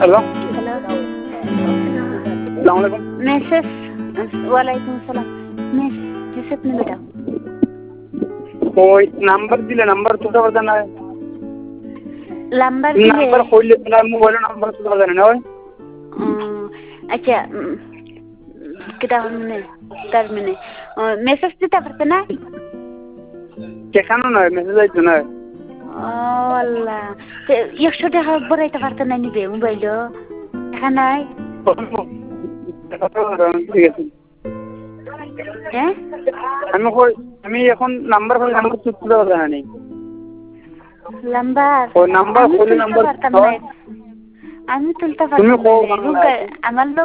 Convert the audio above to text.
Hello, hello, আসসালামু আলাইকুম। Message, ওয়ালাইকুম আসসালাম। মেসেজ নে বেটা, ওই নাম্বার দিলে নাম্বার তুলতে পারতে না। নাম্বার দিলে নাম্বার কইলে না, মোবাইলের নাম্বার তুলতে পারতে না। ওই আচ্ছা, কিটা মানে তার মানে মেসেজ দিতে পারতে না। কেখানো নয়, মেসেজ আইতো না। আল্লাহ, 100 টাকা বড়াইতে পারতে না নিবে মোবাইল টাকা নাই। ঠিক আছে, হ্যাঁ, আমি এখন নাম্বার কই, নাম্বার তুলতে পারতে না। নাম্বার ওই নাম্বার আমি কইলে তুলতে নাম্বার পারতাম না, আমি তুলতে তুমি পারতাম কও না। বাংলা। আমার লোক